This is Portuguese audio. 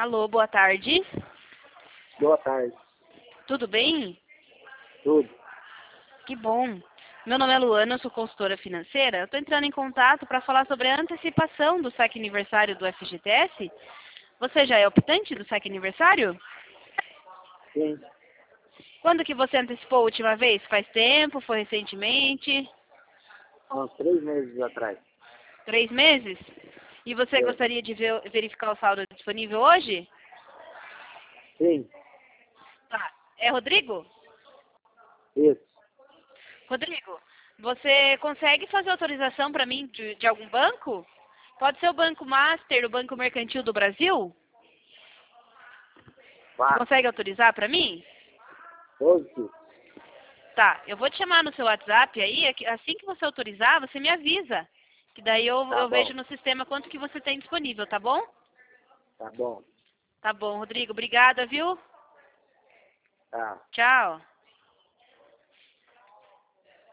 Alô, boa tarde. Boa tarde. Tudo bem? Tudo. Que bom. Meu nome é Luana, eu sou consultora financeira. Eu estou entrando em contato para falar sobre a antecipação do saque aniversário do FGTS. Você já é optante do saque aniversário? Sim. Quando que você antecipou a última vez? Faz tempo? Foi recentemente? Há uns 3 meses atrás. 3 meses? E você É. gostaria de verificar o saldo disponível hoje? Sim. Tá. É Rodrigo? Isso. Rodrigo, você consegue fazer autorização para mim de algum banco? Pode ser o Banco Master, o Banco Mercantil do Brasil? Você Faço. consegue autorizar para mim? Todos. Tá, eu vou te chamar no seu WhatsApp aí, assim que você autorizar, você me avisa. Que daí eu, Tá eu bom. vejo no sistema quanto que você tem disponível, tá bom? Tá bom. Tá bom, Rodrigo. Obrigada, viu? Tá. Tchau.